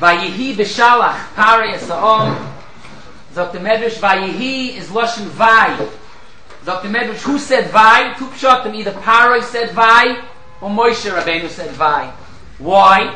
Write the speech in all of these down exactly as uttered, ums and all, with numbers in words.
Vayihi b'shalach Paroi Esa'om. Zok the Medrash, Vayihi is Lashon Vai. Zok the Medrash, who said Vai? Two pshatim, either Paroi said Vai, or Moshe Rabbeinu said Vai. Why?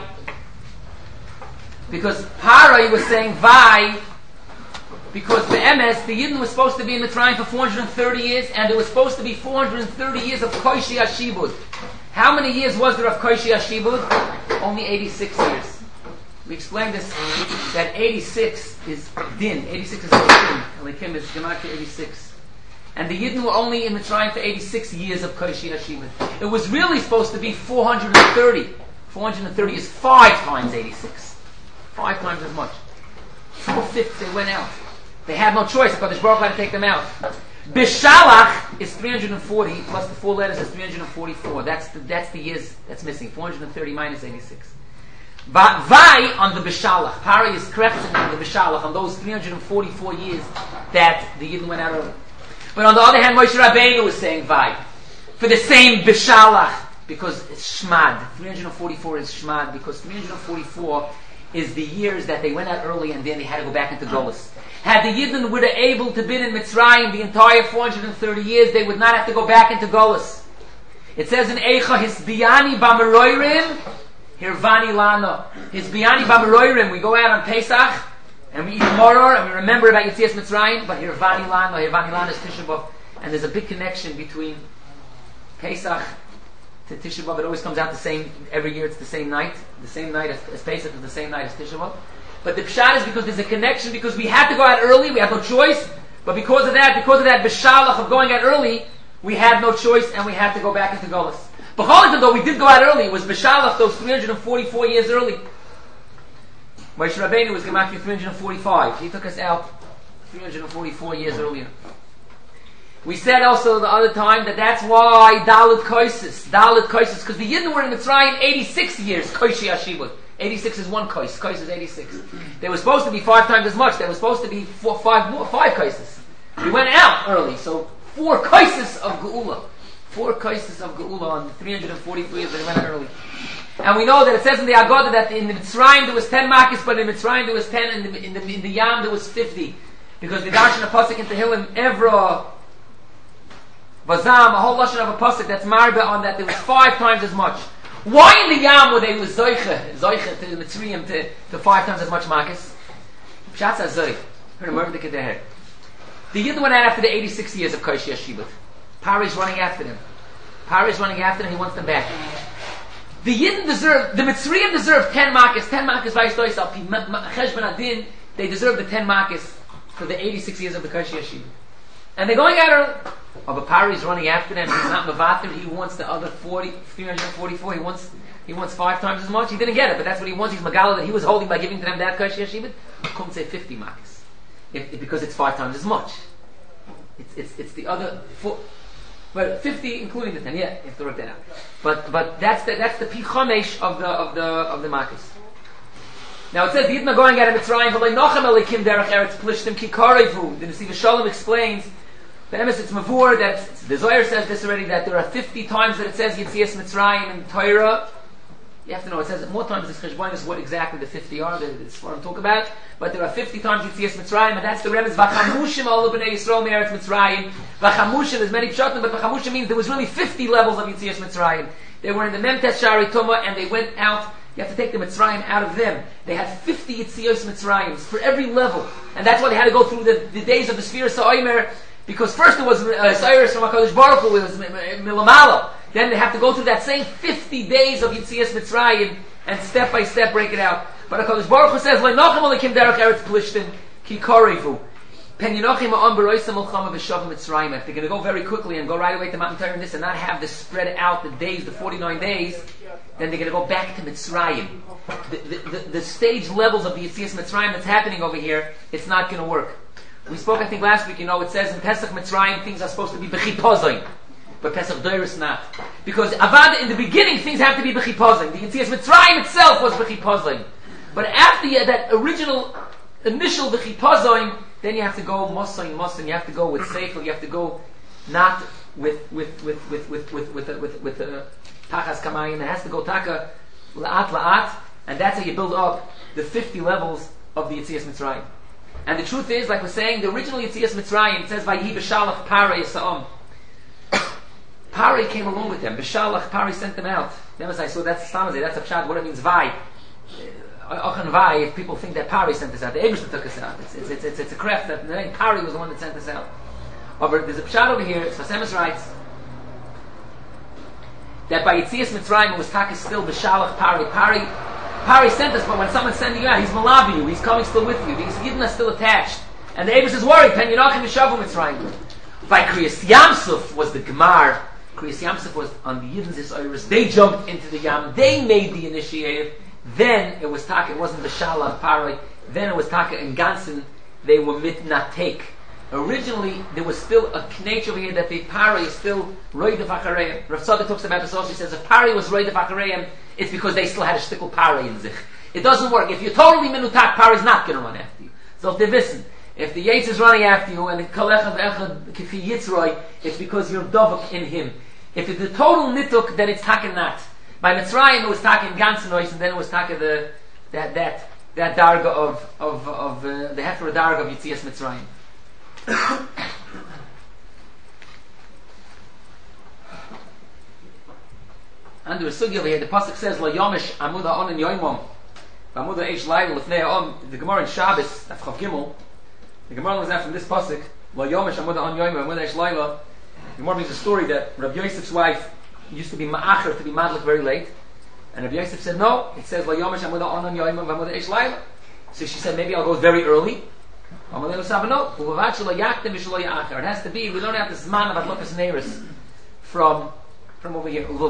Because Paroi was saying Vai, because the M S, the Yidden was supposed to be in Mitzrayim for four hundred thirty years, and there was supposed to be four hundred thirty years of Koishi Hashibud. How many years was there of Koishi Hashibud? Only eighty-six years. We explained this, that eighty-six is Din. eighty-six is Elikim. Elikim is Gematria eighty-six. And the Yidden were only in Mitzrayim for eighty-six years of Koishi Hashibud. It was really supposed to be four hundred thirty. four hundred thirty is five times eighty-six. Five times as much. Four-fifths they went out. They had no choice. HaKadosh Baruch Hu had to take them out. Bishalach is three hundred forty, plus the four letters is three hundred forty-four. That's the, that's the years that's missing. four hundred thirty minus eighty-six. But Vai on the Bishalach. Paroi is correcting on the Bishalach, on those three hundred forty-four years that the Yidden went out early. But on the other hand, Moshe Rabbeinu was saying Vai. For the same Bishalach, because it's Shmad. three hundred forty-four is Shmad, because three hundred forty-four is the years that they went out early and then they had to go back into Golus. Had the Yidden were able to be in Mitzrayim the entire four hundred thirty years, they would not have to go back into Golus. It says in Eicha, Hisbiyani Bamaroirim, Hirvani Lana. Hisbiyani Bamaroirim, we go out on Pesach, and we eat Moror, and we remember about Yetzias Mitzrayim, but Hirvani Lana, Hirvani Lana is Tisha B'Av, and there's a big connection between Pesach to Tisha B'Av. It always comes out the same, every year it's the same night, the same night as, as Pesach is the same night as Tisha B'Av. But the pshat is because there's a connection, because we had to go out early, we had no choice, but because of that, because of that Bishalach of going out early, we had no choice and we had to go back into Golus. But even though we did go out early, it was Bishalach those three hundred forty-four years early. Moshe Rabbeinu was Gematria three hundred forty-five. He took us out three hundred forty-four years earlier. We said also the other time that that's why Dalit Koisis, Dalit Koisis, because the Yidden were in Mitzrayim eighty-six years, Koishi Hashibud. eighty-six is one kois. Kois is eighty-six. They were supposed to be five times as much. They were supposed to be four, five more, five koises. We went out early, so four koises of Geula. Four koises of Geula on three hundred forty-three years. They went out early. And we know that it says in the Agadah that in the Mitzrayim there was ten makis, but in the Mitzrayim there was ten, and in the, in the, in the Yam there was fifty. Because the Darshan of Pasuk in Tehillim, Evra, Vazam, a whole lashon of a Pasuk that's marba on that, there was five times as much. Why in the Yam were they was Zoiche, Zoiche to the Mitzrayim to, to five times as much Makis? Pshatz HaZoy. Heard him over the Kedeh. The Yidden went out after the eighty-six years of Koishi Hashibud. Paroi is running after them. Paroi is running after them, he wants them back. The Yidden deserve, the Mitzrayim deserve ten Makis, ten Makis Vayis Al Pi Cheshbon Adin, they deserve the ten Makis for the eighty-six years of the Koishi Hashibud. And they're going at her. Oh, but Paroi is running after them. He's not Mavatir. He wants the other forty, three hundred forty-four. He wants, he wants five times as much. He didn't get it, but that's what he wants. He's Magala that he was holding by giving to them that Koishi Hashibud. Couldn't say fifty Makis, if, if, because it's five times as much. It's it's it's the other four, but fifty including the ten. Yeah, you have to work that out. But but that's the that's the pi chomesh of the of the of the Makis. Now it says the Yidden are going out of Mitzrayim. V'lei nochem elikim derech eretz plishtim ki karevu. The Nesiv Shalom explains. The emes it's mavur that the Zohar says this already, that there are fifty times that it says Yetzias Mitzrayim in Torah. You have to know it says more times this cheshbon is what exactly the fifty are. That's what I'm talking about. But there are fifty times Yetzias Mitzrayim, and that's the remez Vachamushim all b'nei Yisrael me'eretz Mitzrayim. Vachamushim is many pshatim, but Vachamushim means there was really fifty levels of Yetzias Mitzrayim. They were in the Memtes Shari Tuma, and they went out. You have to take the Mitzrayim out of them. They had fifty Yetzias Mitzrayims for every level, and that's why they had to go through the, the days of the Sfira Sa'omer. Because first it was uh, Cyrus from HaKadosh Baruch Hu, it was Milamalo. Then they have to go through that same fifty days of Yetzias Mitzrayim and step by step break it out. But HaKadosh Baruch Hu says, Le'nochem olikim derech eretz plishtim ki karevu. Pen yinochim ha'am b'roisa milchama b'shav Mitzrayim. If they're going to go very quickly and go right away to Mount Torah and this and not have this spread out the days, the forty-nine days, then they're going to go back to Mitzrayim. The, the, the, the stage levels of the Yetzias Mitzrayim that's happening over here, it's not going to work. We spoke, I think, last week, you know, it says in Pesach Mitzrayim things are supposed to be b'chipozoin. But Pesach Doiris not. Because Avad, in the beginning, things have to be b'chipozoin. The Yetzias Mitzrayim itself was b'chipozoin. But after you, that original, initial b'chipozoin, then you have to go mosoin, mosoin, you have to go with seichel, you have to go not with, with, with, with, with, with, with, with, with, with uh, tachas kamayim. It has to go taka la'at la'at, and that's how you build up the fifty levels of the Yetzias Mitzrayim. And the truth is, like we're saying, the original Yetzias Mitzrayim, it says, Vayi b'shalach Parei Yisa'om. Parei came along with them. B'shalach, Parei sent them out. Then as I saw, that's Samazeh, that's a pshat, what it means, Vai. Ochan Vai, if people think that Parei sent us out, the Eibishter took us out. It's, it's, it's, it's, it's a craft that Parei was the one that sent us out. But there's a pshat over here, Sasemis writes, that by Yetzias Mitzrayim it was Taka still b'shalach Parei. Parei, Parei sent us, but when someone's sending you out, he's malabi you, he's coming still with you, because Yidden are still attached. And the Eibus is worried, Pen Yinachim Yishavu Mitzrayim. By Kriyas Yamsuf was the Gemar. Kriyas Yamsuf was on the Yidden's Yisraelis. They jumped into the Yam, they made the initiative. Then it was Taka, it wasn't b'shalach Parei. Then it was Taka and Gansen, they were mitnatek. Originally, there was still a knech over here that the Parei is still roidef achareim. Rav Tzadok talks about this also. He says if Parei was roidef achareim, it's because they still had a shtickle Parei in zich. It doesn't work. If you're totally minutak, Parei is not going to run after you. So if they listen, if the Yates is running after you and the kalechad echad kifi yitzroi, it's because you're dovuk in him. If it's the total nituk, then it's taken not. By Mitzrayim, it was taken gansenois, and then it was taken the that that that darga of of of uh, the hefer darga of Yitzias Mitzrayim. Under a sugi over here, the pasuk says La Yomish Amuda On and Yoimom Amuda Eish Laila Lefnei Om. The Gemara in Shabbos, Afchav Gimel, the Gemara learns that from this pasuk La Yomish Amuda On Yoimom Amuda Eish Laila. The Gemara brings a story that Rabbi Yosef's wife used to be ma'acher, to be madlik very late, and Rabbi Yosef said no. It says La Yomish Amuda On and Yoimom Amuda Eish Laila. So she said maybe I'll go very early. It has to be, we don't have this man of Adlokas Neiris from from over here. So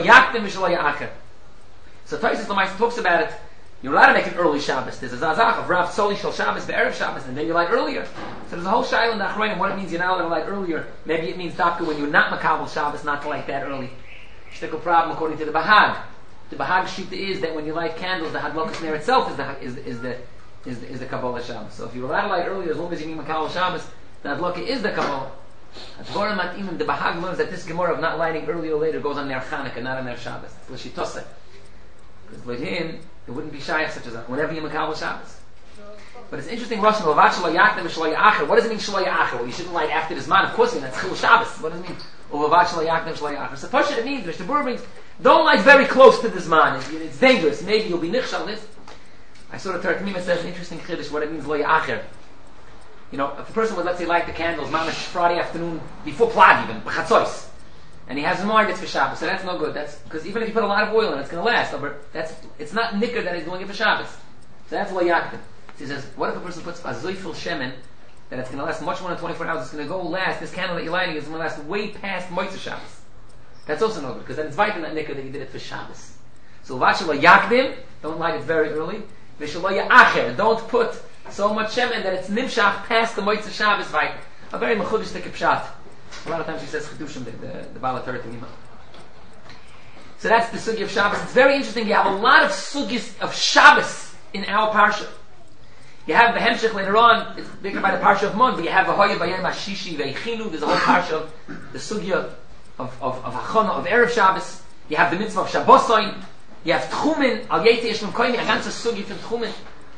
Taisus Lamais talks about it. You're allowed to make an early Shabbos. There's a Zazach of Rav Tzoli Shal Shabbos, the Erev Shabbos, and then you light earlier. So there's a whole Shaila in the Achronim, what it means you're not allowed to light earlier. Maybe it means Dafka when you're not Makabal Shabbos, not to light that early. Shtickle problem according to the Bahag. The Bahag Shita is that when you light candles, the Hadlokas Neir itself is the is, is the Is the, is the Kabbalah Shabbos. So if you're allowed to light earlier, as long as you mean Makabal Shabbos, the Adloka is the Kabbalah. The Bahag learns that this Gemara of not lighting earlier or later goes on their Chanukah, not on their Shabbos. It's L'shitoseh. Because with him, it wouldn't be Shayach such as that, whenever you Makabal Shabbos. But it's interesting, Rosh What does it mean Shlo Ya'acher? Well, you shouldn't light after this man, of course, that's Chil Shabbos. What does it mean? So Pasha it means, Mishnah Berurah brings, don't light very close to this man. It's, it's dangerous. Maybe you'll be nichshal this. I saw the Tartamima says an interesting chiddush what it means lo ya'acher. You know, if a person would, let's say, light the candles mamash Friday afternoon before plag even b'chatzois, and he has in mind it's for Shabbos, so that's no good. That's because even if you put a lot of oil in it, it's going to last. But that's it's not nicker that he's doing it for Shabbos. So that's lo ya'acher. So he says, what if a person puts a zoifil shemen that it's going to last much more than twenty-four hours? It's going to go last. This candle that you're lighting is going to last way past moitzah Shabbos. That's also no good because then it's vital that nicker that you did it for Shabbos. So v'achal lo yakdim, don't light it very early. Don't put so much shemen that it's nimshach past the moitzah Shabbos vayt. A very mechudish tekeh pshat. A lot of times he says chedushim the the, the Baal HaTorah Tanima. So that's the sugi of Shabbos. It's very interesting. You have a lot of sugis of Shabbos in our parsha. You have the hemshech later on. It's bigger by the parsha of Mon. But you have the hoya bayem hashishi veichinu. There's a whole parsha of the sugya of of of hachana of erev Shabbos. You have the mitzvah of Shabbosoin. You have Tchumen, Al Yete Yeshlim Koini, a ganze Sugi from Tchumen.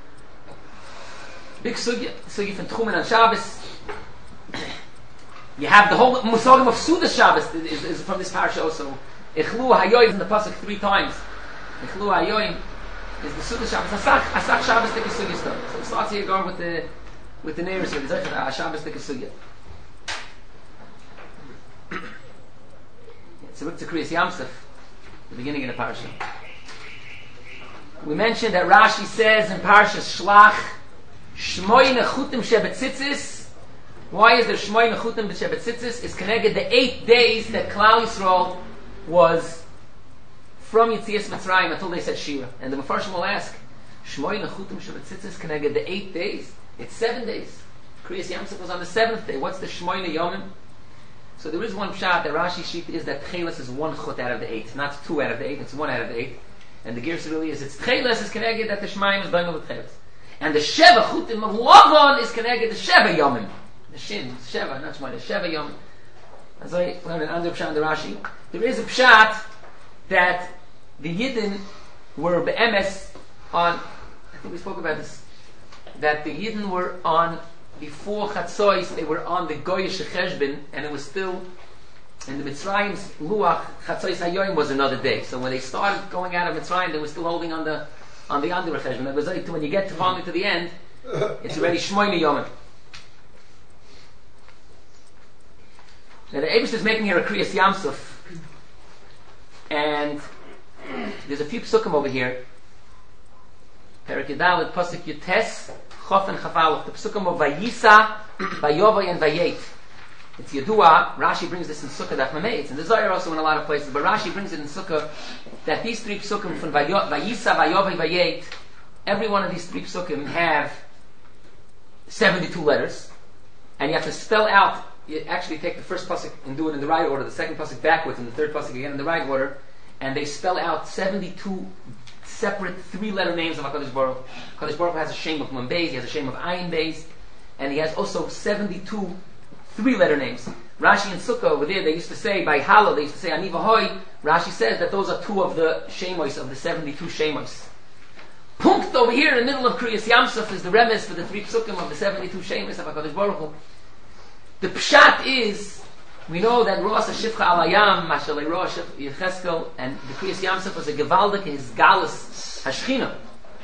Big Sugi, Sugi from Tchumen on Shabbos. You have the whole Musagim of Suda Shabbos is, is from this parasha also. Ichlu Hayoim is in the pasuk three times. Ichlu Hayoim is the Suda Shabbos. Asach, Asach Shabbos take a Sugi stuff. So it starts here going with the with the neighbors here. There's a Shabbos take a Sugi. So look to Kriyas Yamsuf, the beginning of the parasha. We mentioned that Rashi says in Parshas Shlach, Shmoy Nechutim Shebetzitzis. Why is there Shmoy Nechutim Shebetzitzis? It's connected the eight days that Klal Yisrael was from Yetzias Mitzrayim until they said Shira. And the Mefarshim will ask, Shmoy Nechutim Shebetzitzis connected the eight days. It's seven days. Kriyas Yamsuf was on the seventh day. What's the Shmoy Neyomim? So there is one pshat that Rashi sheet is that Tcheles is one chut out of the eight, not two out of the eight. It's one out of the eight. And the Gersa really is, it's Tcheles is connected that the Shemaim is done with Tcheles. And the Sheva Chutim of Lavan is connected the Sheva Yomim. The Shin, Sheva, not Shemaim, the Sheva Yomim. As I learned in Andr Pshat and the Rashi, there is a Pshat that the Yidden were be'emes on I think we spoke about this, that the Yidden were on, before Chatzois, they were on the Goyish Cheshbin, and it was still, in the Mitzrayim's Luach, Chatzois Hayoim was another day. So when they started going out of Mitzrayim, they were still holding on the on the Andor Cheshbin. It was like, when you get to finally to the end, it's already Shmoyne Yomim. Now the Eibush is making here a Kriyas Yamsuf, and there's a few psukim over here. Perek Yudaled, Pasuk Yutes, Chof and Chavalach, the psukim of Vayisa, Vayovay and Vayet. It's Yedua. Rashi brings this in Sukkah Daf Mamei. It's in the Zohar also in a lot of places, but Rashi brings it in Sukkah that these three psukim from Vayisa, Vayovay, Vayet, every one of these three psukim have seventy-two letters, and you have to spell out. You actually take the first pasuk and do it in the right order, the second pasuk backwards, and the third pasuk again in the right order, and they spell out seventy-two separate three-letter names of HaKadosh Baruch Hu. HaKadosh Baruch Hu has a shem of Mem Beis, he has a shem of Ayin Beis, and he has also seventy-two three-letter names. Rashi and Sukkah over there, they used to say, by Halo, they used to say Ani V'hoi. Rashi says that those are two of the shemos, of the seventy-two shemos. Punkt over here in the middle of Kriyas Yamsuf is the remes for the three psukim of the seventy-two shemos of HaKadosh Baruch Hu. The pshat is, we know that Rosh Hashivcha Alayam, Mashalei Rosh Yecheskel, and the Kriyas Yamsuf was a Gevaldik, his Galus Hashchina.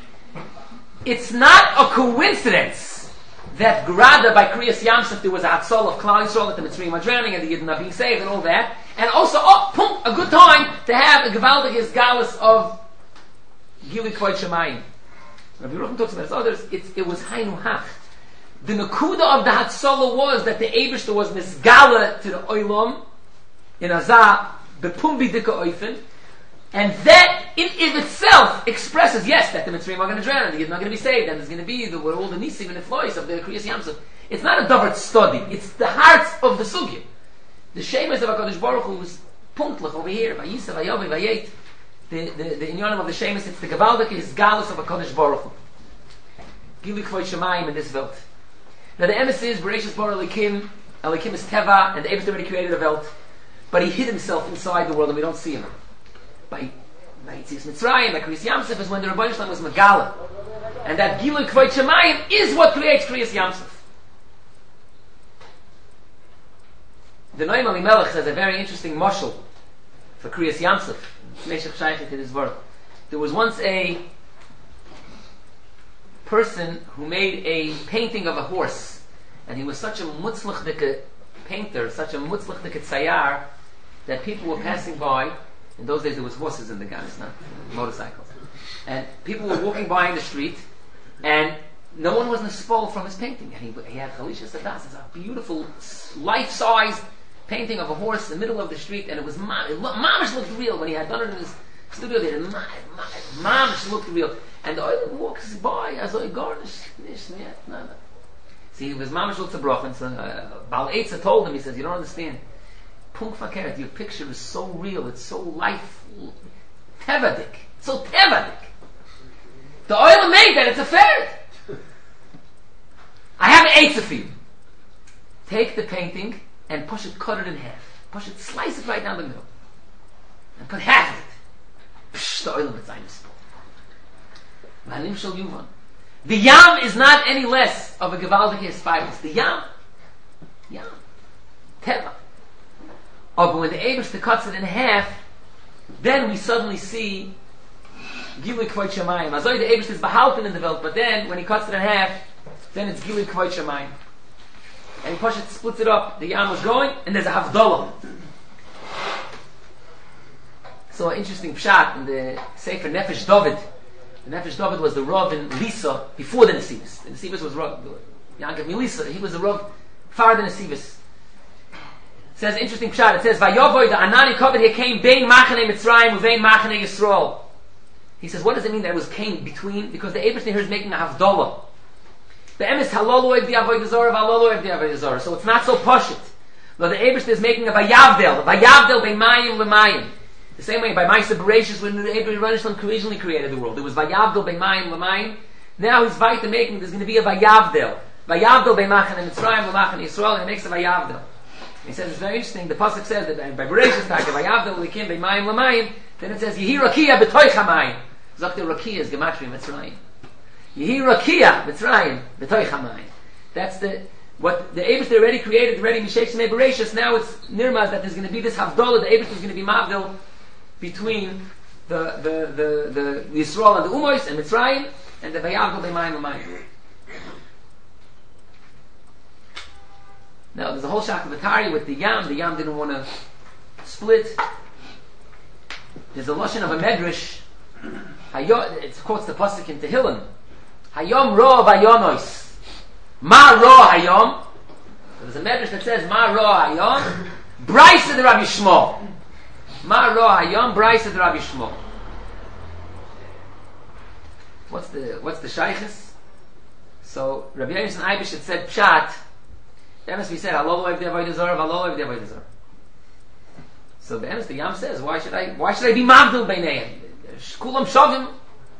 It's not a coincidence that Grada by Kriyas Yamsuf there was a Hatzol of Klal Yisrael, that the Mitzrayim are drowning and the Yidden are being saved and all that, and also, oh, pum, a good time to have a Gevaldik, his Galus of Gili Kvod Shemayim. Rabbi Yerucham talks about this others, it's, it was Hainu Hach. The Nakuda of the Hatzalah was that the Eibishter was Misgala to the Oilam in Azah, Bepumbi Dika Oifen, and that in, in itself expresses, yes, that the Mitzrayim are going to drown and the Yidden are going to be saved, and there's going to be the, all the Nisim and the Flois of the Kriyas Yamsuf. It's not a Davart study, it's the hearts of the Sugya. The Shemus of HaKadosh Baruch Hu was punktlich over here, Vayisa, Vayovi, Vayet. The, the, the Inyanim of the Shemus, it's the Gavaldik, is Galus of HaKadosh Baruch Hu. Gili Kvod Shemayim in this Welt. Now the emes is Bereshis Bar Elikim, Elikim is Teva, and the Eibishter already created a Welt, but he hid himself inside the world and we don't see him. By by Yitzis Mitzrayim, by Kriyas Yamsuf is when the Rebbeinu Shalom was Megala, and that Gilui Kvod Shemayim is what creates Kriyas Yamsuf. The Noam Elimelech says a very interesting mashal for Kriyas Yamsuf. Meshach Shaykhet in his word. There was once a person who made a painting of a horse, and he was such a mutzlach painter, such a mutzlach tzayar, that people were passing by. In those days there was horses in the guns, not motorcycles, and people were walking by in the street, and no one was nispol from his painting, and he, he had Chalisha Sadas, it's a beautiful life-size painting of a horse in the middle of the street, and it was mamish looked real. When he had done it in his studio there, mamish looked real. And the oil walks by as a garnish. See, it was mamish looked bracha, and so uh, Baal Eitzah told him, he says, you don't understand. Punk fakeret, your picture is so real, it's so life tevadik, it's so tevadik. The oil made that, it's a ferret. I have an eitzah for you. Take the painting and push it, cut it in half. Push it, slice it right down the middle. And put half of it. Psh, the oil of it's the Yam is not any less of a Gevaldik Yisparis. The Yam, Yam, Teva. Oh, but when the Eibishter cuts it in half, then we suddenly see Gilui Kvod Shemayim. Azoi the Eibishter is behalten in the Welt, but then when he cuts it in half, then it's Gilui Kvod Shemayim. And he pushes it, splits it up. The Yam was going, and there's a Havdalah. So an interesting pshat in the Sefer Nefesh David. The Nefesh David was the Rav in Lisa before the Nesivos. The Nesivos was Rav, Yankiv Milisa, he was the Rav far the Nesivos. It says interesting pshat. It says Vayovoy the Anani covered here came Bein Machane Mitzrayim Uvein Machane Yisrael. He says, what does it mean that it was came between? Because the Eibishter here is making a Havdalah. The emes halolu ev di avodah zarah, halolu ev di avodah zarah. So it's not so pashut. But the Eibishter is making a vayavdel, vayavdel beimayim lemayim. The same way by Ma'aseh Bereshis when the Eibishter originally created the world, there was vayavdel beimayim lemayim. Now he's weiter making. There's going to be a vayavdel, vayavdel beimachan Mitzrayim lemachan Yisrael, and he makes a vayavdel. He says it's very interesting. The pasuk says that by Bereshis taka vayavdel likim beimayim lemayim. Then it says yehi rakia b'toich hamayim. Zakte rakia is gematria Mitzrayim. Yehi Rakia, Mitzrayim, B'toich HaMayim. That's the, what the Eibush already created, already Mishesh Shmei Bereshis. Now it's Nirmaz that there's going to be this Havdalah, the Eibush is going to be Mavdil between the, the, the, the, the Yisrael and the Umois and Mitzrayim, and the Vayavdol B'mayim Umayim. Now there's a whole Shakavatari with the Yam. The Yam didn't want to split. There's a lashon of a medrash. It quotes the pasuk in Tehillim. Hayom ro vayonos. Ma ro hayom. There's a medrash that says Ma ro hayom. Brayse de Rabbi Shmuel. Ma ro hayom. Brayse de Rabbi Shmuel. What's the what's the shaykhis? So Rabbi Yonasan Eibush had said pshat. That must be said. Halol oiv de avodah zarah. Halol oiv de avodah zarah. So the the Yam says, why should I why should I be mavdil beinayim? Kulam shavim.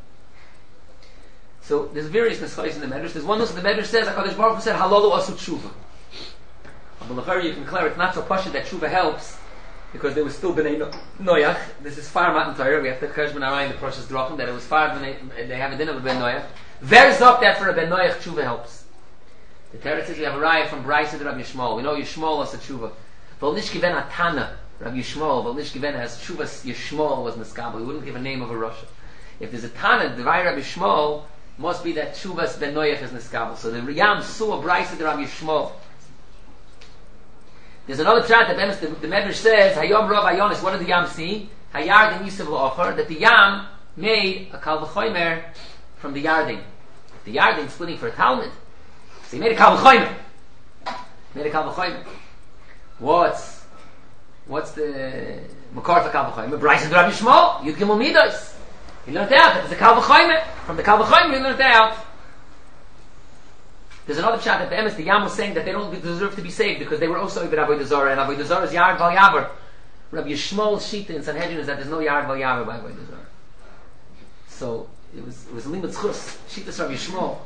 So there's various neschayis in the medrash. There's one that the medrash says HaKadosh Baruch Hu said halolu asu tshuva. But you can clear it's not so pashut that tshuva helps because there was still bnei noyach. This is far matan Torah. We have to cheshbon arai in the process drachim that it was far bnei. They have a din of a ben noyach. There's up that for a ben noyach tshuva helps. The Torah says we have a raya from Brayse de Rabbi Yishmael. We know Yishmael as a tshuva. V'olish given atana. Rabbi Yishmael, V'olish given as Shuvas Yishmael was Niskabel. He wouldn't give a name of a Russia. If there's a Tana, the Rabbi Yishmael must be that Shuvas Ben Noyach is Niskabel. So the Yam saw Brayse de Rabbi Yishmael. There's another pshat that the, the Medrash says, Hayom Rav Ayonis, what did the Yam see? Hayard and Yisrael L'Ocher, that the Yam made a Kal V'chomer from the Yarding. The Yarding splitting for a Talmud. So he made a Kal V'chomer. Made a Kal V'chomer. What's What's the Makar for Kal V'chomer? Brayse de Rabbi Yishmael, Yud Gimel Midos. He learned out that there's a Kal V'chomer. From the Kal V'chomer he learned out. There's another pshat that the Emes, the Yam was saying that they don't deserve to be saved because they were also with Avodah Zarah, and Avodah Zarah is Yard Val Yaver. Rabbi Yishmael's shita in Sanhedrin is that there's no Yard Val Yaver by Avodah Zarah. So it was it was Limud Chus, Shitas Rabbi Yishmael.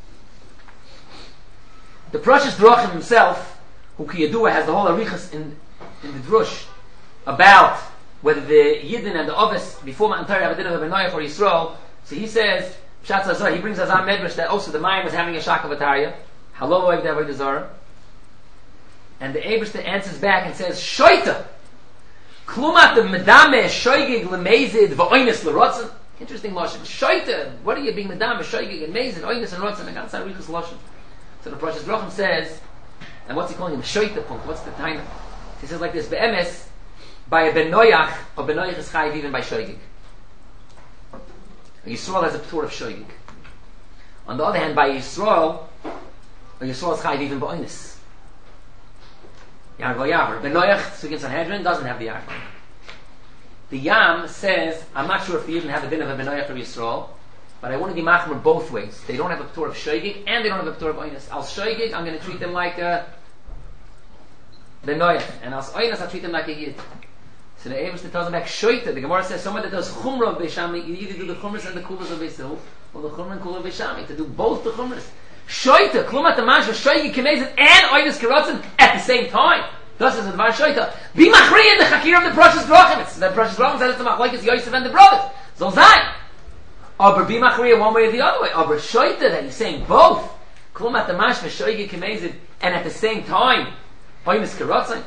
The Prashas Drachim himself, who Kiyadua has the whole Arichas in in the drush about whether the Yidden and the Ovis before Matan Torah have a din of a Benoyah for Yisrael. So he says, Pshat Zazah, he brings Azam Medrash that also the Mayim was having a Shakavatariya. Halol oiv de avodah zarah. And the Eibishter answers back and says, Shoita! Klumat the Medame Shoigig Lemezid V'oines L'rotzen. Interesting Lashon. Shoita! What are you being Medame Shoigig and Mezid, Oines and Rotzen? I got some Rikus Lashon. So the Prashas Drachim says, and what's he calling him? Shoita punkt. What's the time? He says like this, Be'emes, by a Ben Noyach, or Ben Noyach is chayiv even by Shoigig. Yisrael has a p'tur of Shoigig. On the other hand, by Yisrael, Yisrael is chayiv even by Oines. Yar Val Yaver. Ben Noyach, so against Sanhedrin, doesn't have the Yar. The Yam says, I'm not sure if they even have the din of a Ben Noyach of Yisrael, but I want to be machmer both ways. They don't have a p'tur of Shoigig, and they don't have a p'tur of Oines. Al Shoigig, I'm going to treat them like a Ben Noyach, and as Oines I treat them like a Yid. So the Eibishter tells him back Shoita. The Gemara says someone that does Chumrah of Beishami, you either do the Chumras and the Kulas of Beisil, or the Chumrah and Kula of Beishami. To do both the Chumras. Shoita, Klumat Amash, Shoigi Kemezit, and Oines Kerotzen at the same time. Thus is the Dvar Shoita. Be Machri in the Chakir of the Prashas Drachim. It's the Prashas Drachim says it's the Machlokes Yosef and the brothers. Zol Zayin. Aber be Machri one way or the other way. Aber Shoita, that he's saying both. Klumat Amash, Shoigi Kemezit, and at the same time, Oines Kerotzen.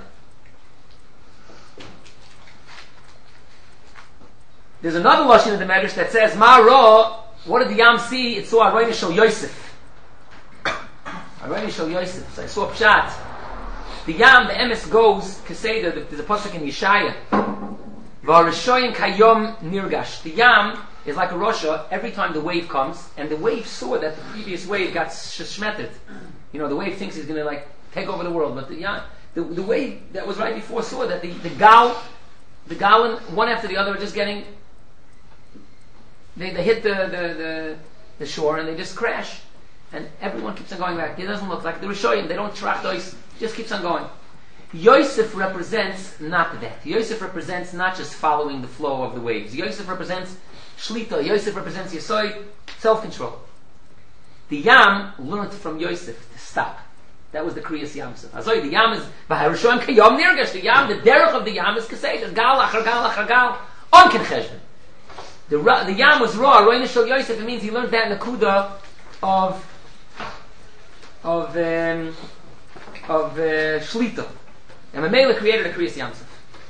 There's another lashon in the Medrash that says, Ma Ra, what did the Yam see? It saw Arayna Shel Yosef. Arayna Shel Yosef. So I saw Pshat. The Yam, the Emes goes, Keseda, there's a pasuk in Yeshaya. V'arishoyim kayom nirgash. The Yam is like a Rosha every time the wave comes, and the wave saw that the previous wave got shmetted. You know, the wave thinks he's going to like take over the world, but the Yam, the, the wave that was right before saw that the, the Gal, the Galin, one after the other, are just getting. They, they hit the, the, the, the shore and they just crash. And everyone keeps on going back. It doesn't look like the Rishoyim. They don't track those. Just keeps on going. Yosef represents not that. Yosef represents not just following the flow of the waves. Yosef represents Shlita. Yosef represents Yesod, self-control. The Yam learned from Yosef to stop. That was the Kriyas Yamsuf. Azoi, the Yam is V'harishon kayom nirgash. The Yam, the derech of the Yam is Kesed. Gal achar gal achar gal. On ken cheshbon. The, the Yam was raw, Roina Shel Yosef, it means he learned that Nakuda of of um, of uh, Shlita. And Mamela created a Kriyas Yamsuf.